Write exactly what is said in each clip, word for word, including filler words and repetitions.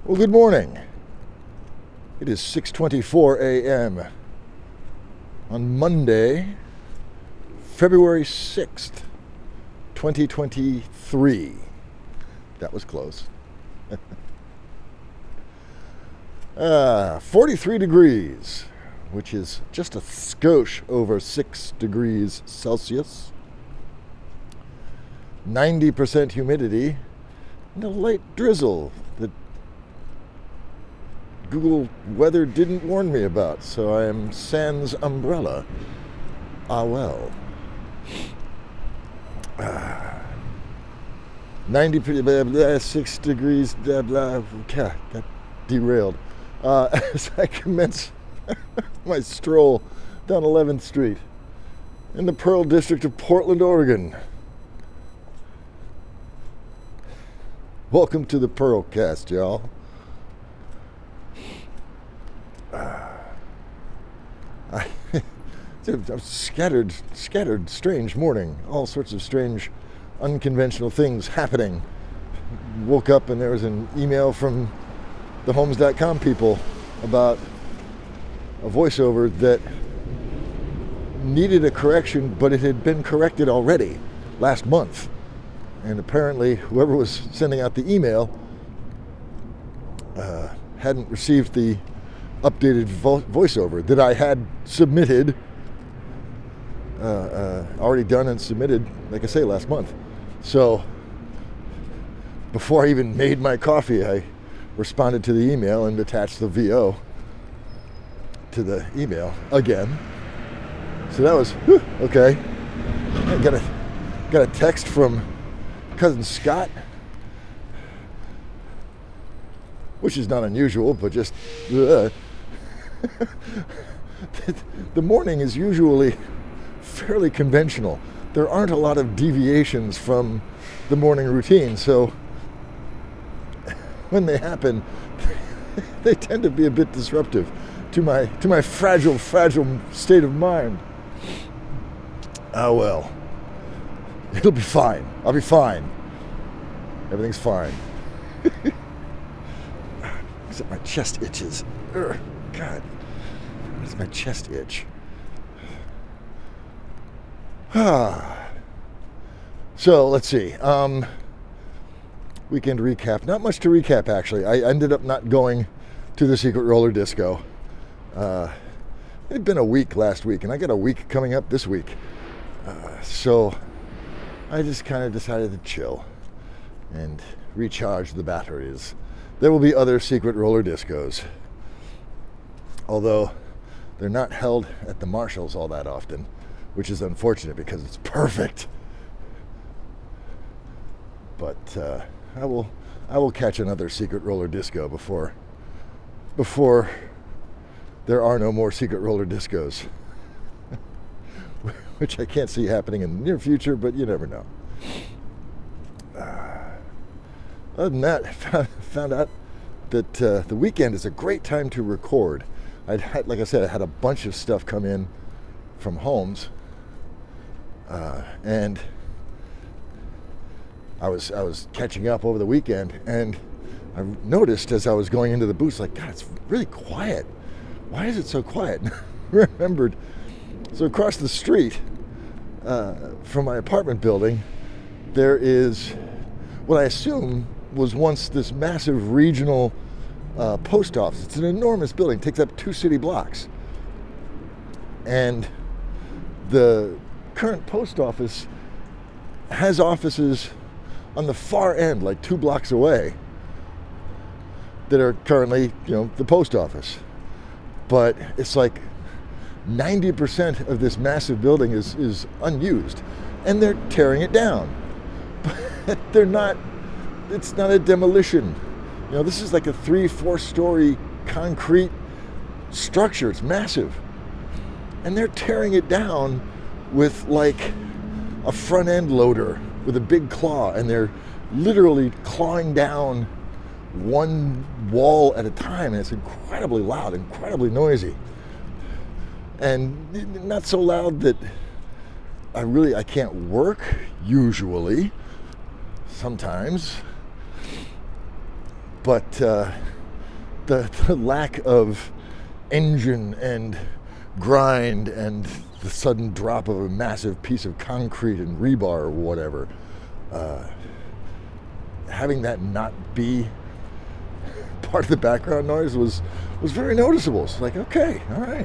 Well, good morning. It is six twenty-four a.m. on Monday, February sixth, twenty twenty-three. That was close. uh, forty-three degrees, which is just a skosh over six degrees Celsius. ninety percent humidity and a light drizzle that Google Weather didn't warn me about, so I am sans umbrella. Ah well. Ah. ninety, blah, blah, six degrees, blah, blah. God, that derailed. Uh, as I commence my stroll down eleventh Street in the Pearl District of Portland, Oregon. Welcome to the Pearlcast, y'all. Uh, I, a scattered, scattered, strange morning. All sorts of strange, unconventional things happening. Woke up and there was an email from the homes dot com people about a voiceover that needed a correction, but it had been corrected already last month. And apparently, whoever was sending out the email uh, hadn't received the updated vo- voiceover that I had submitted, uh, uh, already done and submitted, like I say, last month. So, before I even made my coffee, I responded to the email and attached the V O to the email again. So that was, whew, okay. I got a, got a text from Cousin Scott, which is not unusual, but just uh, the morning is usually fairly conventional. There aren't a lot of deviations from the morning routine, so when they happen, they tend to be a bit disruptive to my to my fragile, fragile state of mind. Oh well. It'll be fine. I'll be fine. Everything's fine. Except my chest itches. Ugh, God. Why does my chest itch? So, let's see. Um, weekend recap. Not much to recap, actually. I ended up not going to the Secret Roller Disco. Uh, it had been a week last week, and I got a week coming up this week. Uh, so... I just kind of decided to chill and recharge the batteries. There will be other secret roller discos, although they're not held at the Marshalls all that often, which is unfortunate because it's perfect. But uh, I will, I will catch another secret roller disco before, before there are no more secret roller discos. Which I can't see happening in the near future, but you never know. Uh, other than that, I found, found out that uh, the weekend is a great time to record. I'd had, like I said, I had a bunch of stuff come in from homes, uh, and I was I was catching up over the weekend, and I noticed as I was going into the booth, like, God, it's really quiet. Why is it so quiet? Remembered. So across the street uh, from my apartment building, there is what I assume was once this massive regional uh, post office. It's an enormous building. It takes up two city blocks. And the current post office has offices on the far end, like two blocks away, that are currently, you know, the post office. But it's like ninety percent of this massive building is, is unused, and they're tearing it down. But they're not, it's not a demolition. You know, this is like a three, four story concrete structure. It's massive. And they're tearing it down with like a front end loader with a big claw, and they're literally clawing down one wall at a time, and it's incredibly loud, incredibly noisy. And not so loud that I really, I can't work, usually, sometimes. But uh, the, the lack of engine and grind and the sudden drop of a massive piece of concrete and rebar or whatever, uh, having that not be part of the background noise was was very noticeable. It's like, okay, all right.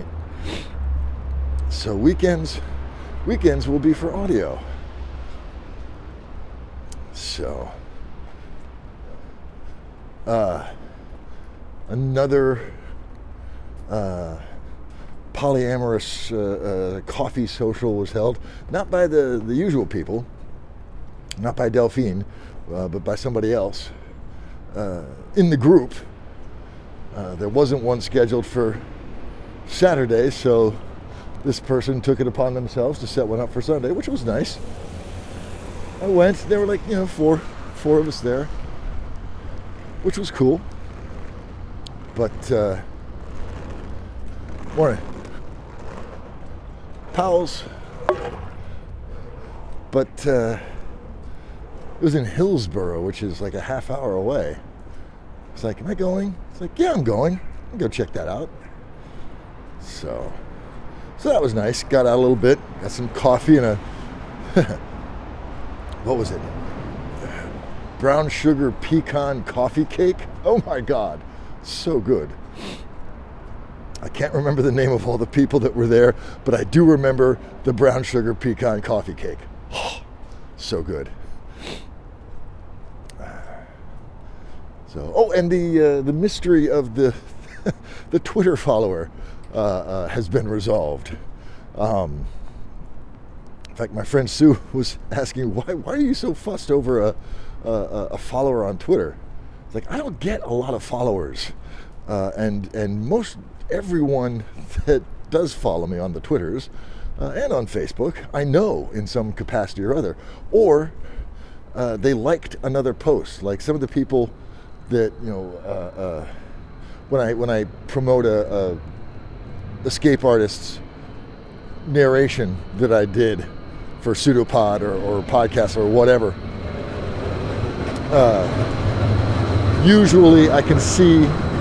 So weekends, weekends will be for audio. So, uh, another uh, polyamorous uh, uh, coffee social was held, not by the, the usual people, not by Delphine, uh, but by somebody else uh, in the group. Uh, there wasn't one scheduled for Saturday, so this person took it upon themselves to set one up for Sunday, which was nice. I went. There were like, you know, four, four of us there, which was cool. But, uh, morning. Powell's. But, uh, it was in Hillsborough, which is like a half hour away. It's like, am I going? It's like, yeah, I'm going. I'll go check that out. So, so that was nice. Got out a little bit, got some coffee and a, what was it? Brown sugar pecan coffee cake. Oh my God, so good. I can't remember the name of all the people that were there, but I do remember the brown sugar pecan coffee cake. Oh, so good. So, oh, and the uh, the mystery of the the Twitter follower uh, uh, has been resolved. Um, in fact, my friend Sue was asking, why why are you so fussed over a a, a follower on Twitter? It's like, I don't get a lot of followers, uh, and and most everyone that does follow me on the Twitters uh, and on Facebook, I know in some capacity or other, or uh, they liked another post. Like some of the people that, you know, uh, uh, when I when I promote a, a escape artist's narration that I did for Pseudopod or, or podcast or whatever, uh, usually I can see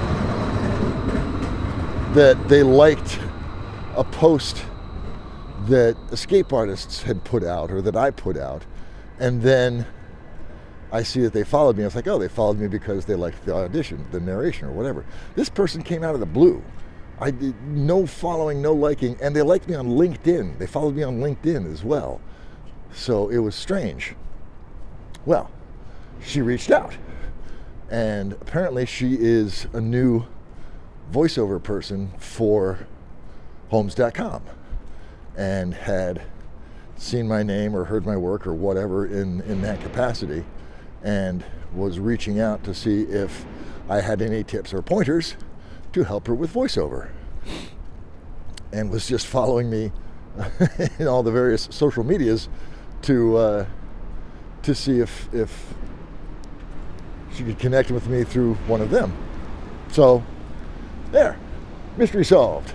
that they liked a post that escape artists had put out or that I put out, and then I see that they followed me. I was like, oh, they followed me because they liked the audition, the narration, or whatever. This person came out of the blue. I did no following, no liking, and they liked me on LinkedIn. They followed me on LinkedIn as well. So it was strange. Well, she reached out, and apparently she is a new voiceover person for Homes dot com and had seen my name or heard my work or whatever in, in that capacity, and was reaching out to see if I had any tips or pointers to help her with voiceover, and was just following me in all the various social medias to uh, to see if if she could connect with me through one of them. So there, mystery solved.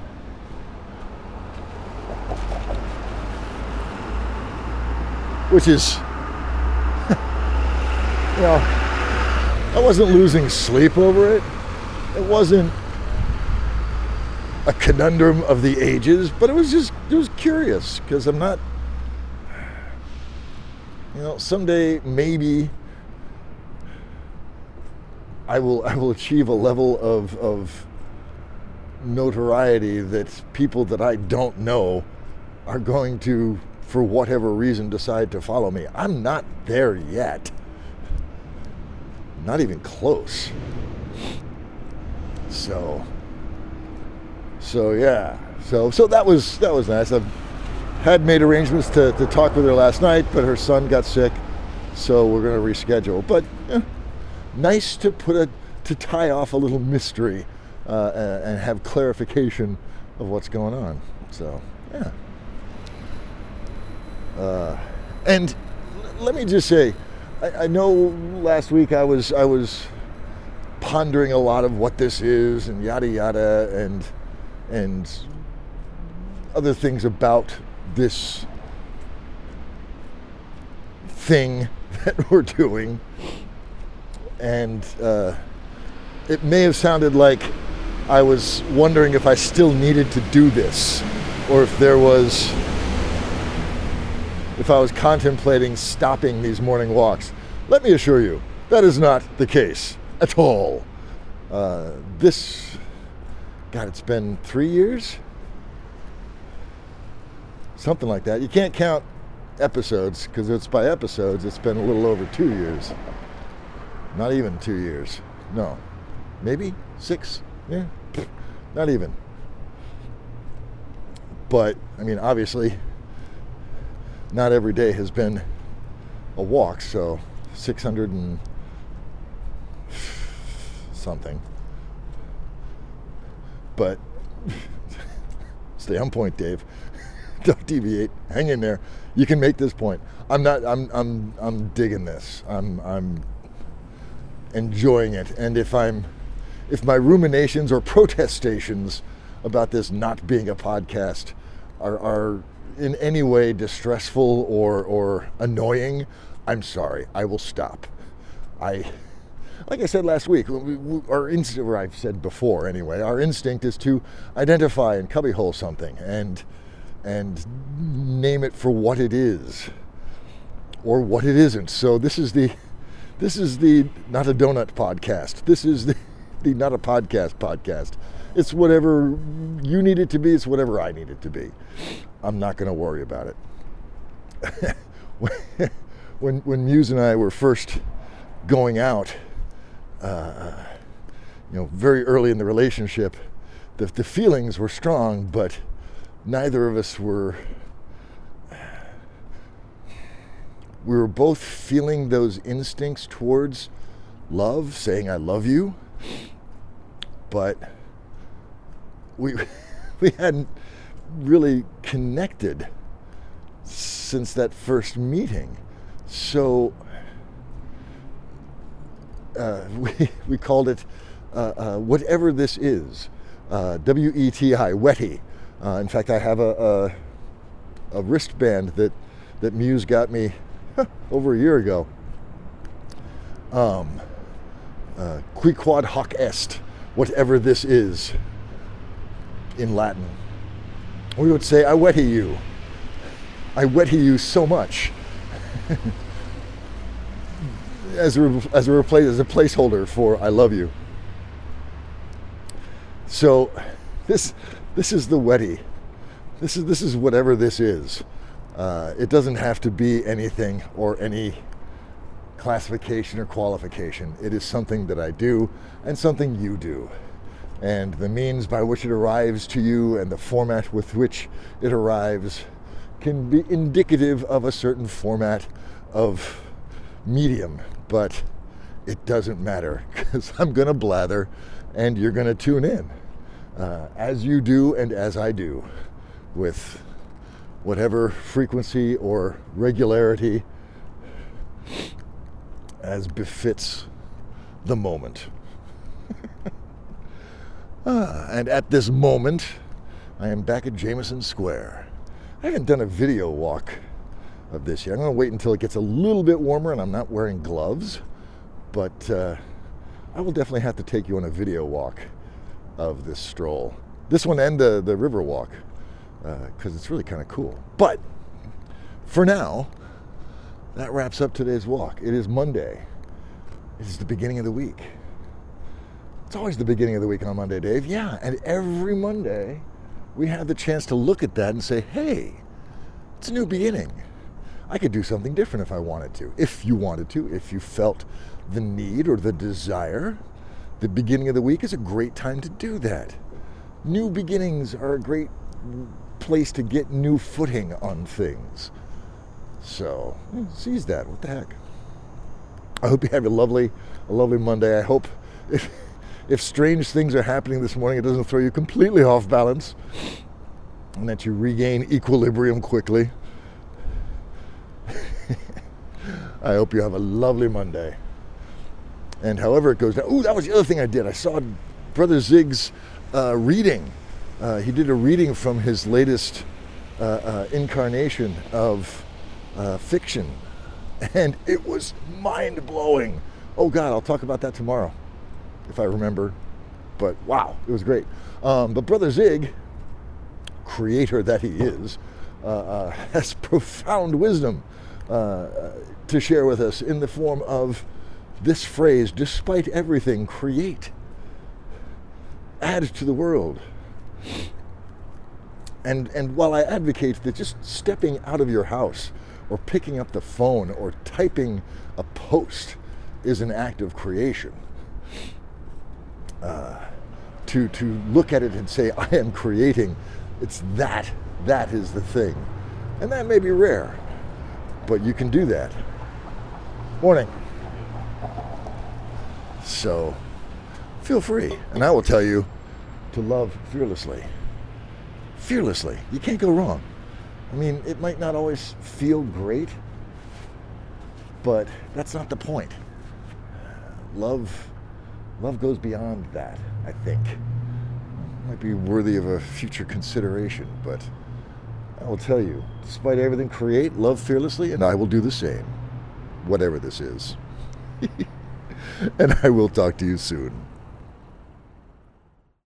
Which is, you know, I wasn't losing sleep over it. It wasn't a conundrum of the ages, but it was just, it was curious, because I'm not, you know, someday maybe I will I will achieve a level of of notoriety that people that I don't know are going to, for whatever reason, decide to follow me. I'm not there yet. Not even close. So, so yeah. So, so that was that was nice. I had made arrangements to, to talk with her last night, but her son got sick, so we're going to reschedule. But eh, nice to put a to tie off a little mystery uh, and have clarification of what's going on. So, yeah. Uh, and let me just say, I, I know last week I was I was pondering a lot of what this is and yada yada and and other things about this thing that we're doing, and uh, it may have sounded like I was wondering if I still needed to do this, or if there was, if I was contemplating stopping these morning walks. Let me assure you, that is not the case at all. Uh, this, God, it's been three years? Something like that. You can't count episodes, because it's by episodes, it's been a little over two years. Not even two years. No. Maybe six? Yeah. Not even. But, I mean, obviously, not every day has been a walk, so six hundred and something. But stay on point, Dave. Don't deviate. Hang in there. You can make this point. I'm not. I'm. I'm. I'm digging this. I'm. I'm enjoying it. And if I'm, if my ruminations or protestations about this not being a podcast are are in any way distressful or or annoying, I'm sorry. I will stop. I. Like I said last week, we, we, our instinct, or I've said before anyway, our instinct is to identify and cubbyhole something and and name it for what it is or what it isn't. So this is the this is the Not a Donut podcast. This is the, the Not a Podcast podcast. It's whatever you need it to be. It's whatever I need it to be. I'm not going to worry about it. when when Muse and I were first going out, Uh, you know, very early in the relationship, the, the feelings were strong, but neither of us were, we were both feeling those instincts towards love, saying I love you, but we, we hadn't really connected since that first meeting. So Uh, we, we called it uh, uh, whatever this is, uh, W E T I, Wetty. Uh, in fact, I have a, a, a wristband that, that Muse got me huh, over a year ago. Um, uh, qui quod hoc est, whatever this is, in Latin. We would say, I wetty you. I wetty you so much. As a, as a replace as a placeholder for I love you. So this this is the wetty. This is this is whatever this is. Uh, it doesn't have to be anything or any classification or qualification. It is something that I do and something you do. And the means by which it arrives to you and the format with which it arrives can be indicative of a certain format of medium. But it doesn't matter, because I'm going to blather and you're going to tune in, uh, as you do and as I do, with whatever frequency or regularity as befits the moment. ah, and at this moment, I am back at Jameson Square. I haven't done a video walk of this year. I'm going to wait until it gets a little bit warmer and I'm not wearing gloves, but uh, I will definitely have to take you on a video walk of this stroll. This one and the, the river walk, because uh, it's really kind of cool. But for now, that wraps up today's walk. It is Monday. It is the beginning of the week. It's always the beginning of the week on Monday, Dave. Yeah, and every Monday we have the chance to look at that and say, hey, it's a new beginning. I could do something different if I wanted to, if you wanted to, if you felt the need or the desire. The beginning of the week is a great time to do that. New beginnings are a great place to get new footing on things. So, seize that. What the heck? I hope you have a lovely, a lovely Monday. I hope if, if strange things are happening this morning, it doesn't throw you completely off balance and that you regain equilibrium quickly. I hope you have a lovely Monday. And however it goes down. Ooh, that was the other thing I did. I saw Brother Zig's uh, reading. Uh, he did a reading from his latest uh, uh, incarnation of uh, fiction. And it was mind-blowing. Oh, God, I'll talk about that tomorrow. if I remember. But wow, it was great. Um, but Brother Zig, creator that he is, uh, uh, has profound wisdom uh, to share with us in the form of this phrase: despite everything, create. Add to the world. And and while I advocate that just stepping out of your house or picking up the phone or typing a post is an act of creation, uh, to to look at it and say, I am creating, it's that, that is the thing. And that may be rare, but you can do that. Morning. So, feel free, and I will tell you to love fearlessly. Fearlessly. You can't go wrong. I mean, it might not always feel great, but that's not the point. Love, love goes beyond that, I think. Might be worthy of a future consideration, but I will tell you, despite everything, create, love fearlessly, and I will do the same, whatever this is. And I will talk to you soon.